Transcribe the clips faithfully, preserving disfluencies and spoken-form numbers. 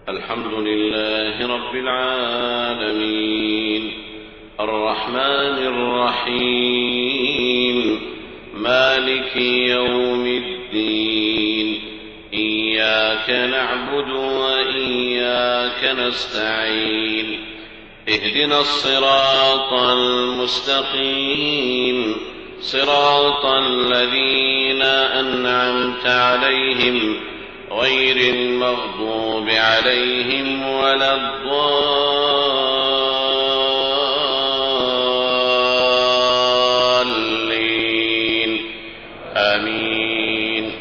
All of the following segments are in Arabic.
الحمد لله رب العالمين الرحمن الرحيم مالك يوم الدين إياك نعبد وإياك نستعين اهدنا الصراط المستقيم صراط الذين أنعمت عليهم غير المغضوب عليهم ولا الضالين آمين.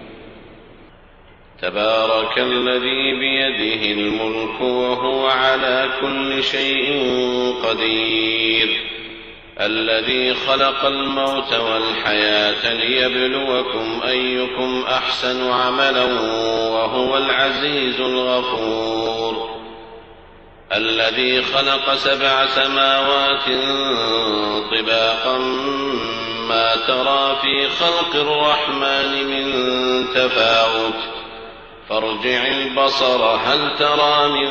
تبارك الذي بيده الملك وهو على كل شيء قدير الذي خلق الموت والحياة ليبلوكم أيكم أحسن عملا وهو العزيز الغفور الذي خلق سبع سماوات طباقا ما ترى في خلق الرحمن من تفاوت فارجع البصر هل ترى من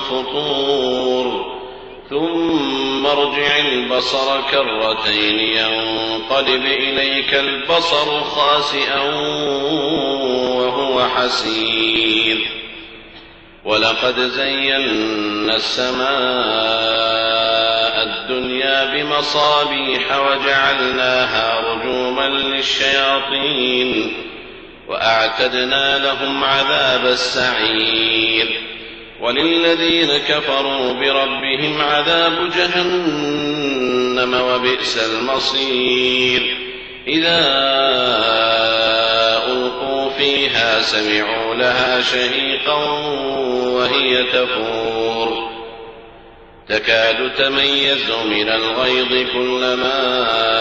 فطور ثم ارجع البصر كرتين ينقلب إليك البصر خاسئا وهو حسير ولقد زينا السماء الدنيا بمصابيح وجعلناها رجوما للشياطين وأعتدنا لهم عذاب السعير وللذين كفروا بربهم عذاب جهنم وبئس المصير إذا ألقوا فيها سمعوا لها شهيقا وهي تفور تكاد تميز من الغيظ كلما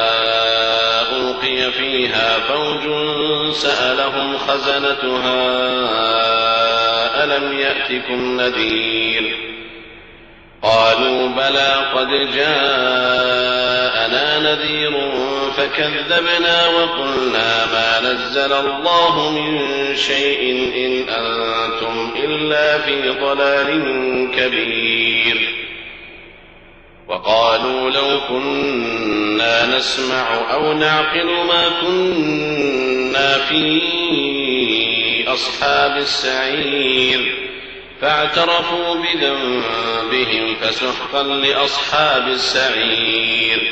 ألقي فيها فوج سألهم خزنتها ألم يأتكم نذير قالوا بلى قد جاءنا نذير فكذبنا وقلنا ما نزل الله من شيء إن أنتم إلا في ضلال كبير وقالوا لو كنا نسمع أو نعقل ما كنا في أصحاب السعير فاعترفوا بذنبهم فسحقا لأصحاب السعير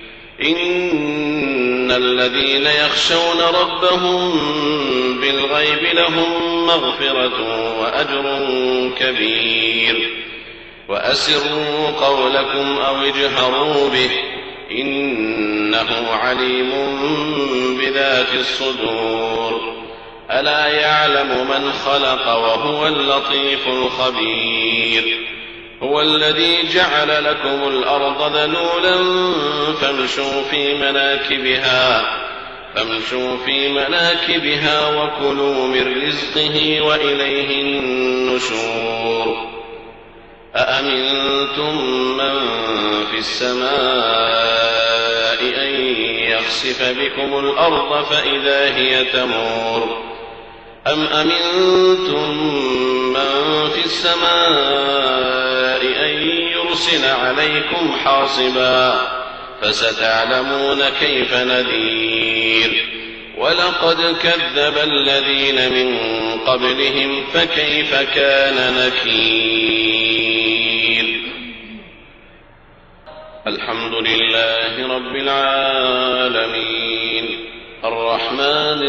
إن الذين يخشون ربهم بالغيب لهم مغفرة وأجر كبير وأسروا قولكم أو اجهروا به إنه عليم بذات الصدور ألا يعلم من خلق وهو اللطيف الخبير هو الذي جعل لكم الأرض ذلولا فامشوا في مناكبها فامشوا في مناكبها وكلوا من رزقه وإليه النشور أأمنتم من في السماء أن يخسف بكم الأرض فإذا هي تمور أم أمنتم من في السماء أن يرسل عليكم حاصبا فستعلمون كيف نذير ولقد كذب الذين من قبلهم فكيف كان نكير. الحمد لله رب العالمين الرحمن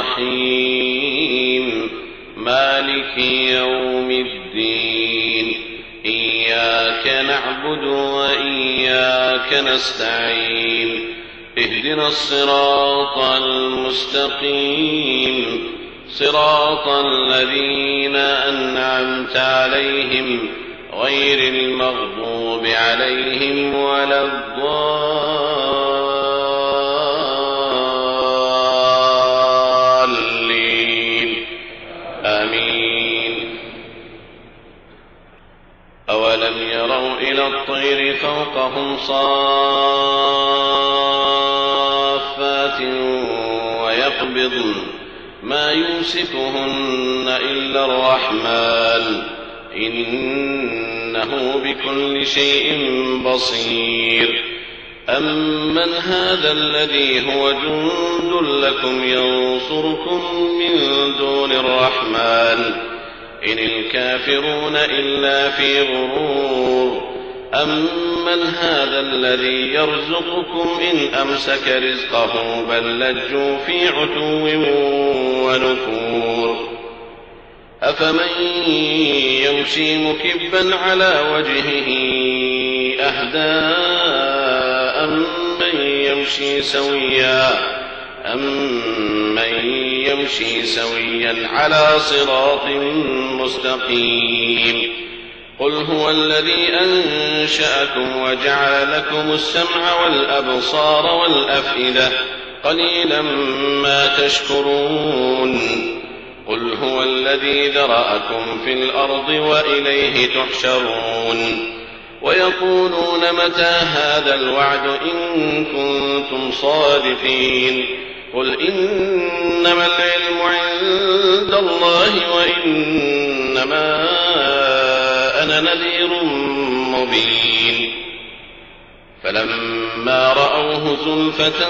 الرحيم مالك يوم الدين إياك نعبد وإياك نستعين اهدنا الصراط المستقيم صراط الذين أنعمت عليهم غير المغضوب عليهم ولا الضالين آمين. أولم يروا إلى الطير فوقهم صافات ويقبضن ما يمسكهن إلا الرحمن إنه بكل شيء بصير. أمن هذا الذي هو جند لكم ينصركم من دون الرحمن إن الكافرون إلا في غرور. أمن هذا الذي يرزقكم إن أمسك رزقه بل لجوا في عتو ونفور. أفمن يمشي مكبا على وجهه أهدى أمن يمشي سويا أمن يمشي سويا على صراط مستقيم. قل هو الذي أنشأكم وجعل لكم السمع والأبصار والأفئدة قليلا ما تشكرون. قل هو الذي ذرأكم في الأرض وإليه تحشرون. ويقولون متى هذا الوعد إن كنتم صادقين. قل إنما العلم عند الله وإنما أنا نذير مبين. فلما رأوه زلفة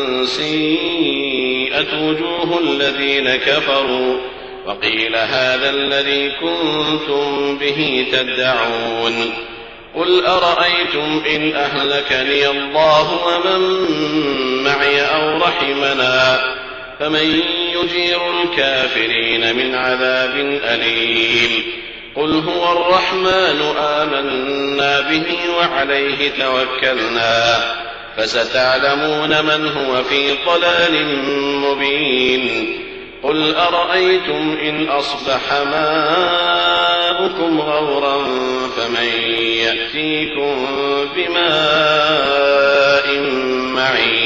سيئت وجوه الذين كفروا وقيل هذا الذي كنتم به تدعون. قل أرأيتم إن أهلكني الله ومن معي أو رحمنا فمن يجير الكافرين من عذاب أليم. قل هو الرحمن آمنا به وعليه توكلنا فستعلمون من هو في ضلال مبين. قل أرأيتم إن أصبح ماؤكم غورا فمن يأتيكم بماء معين.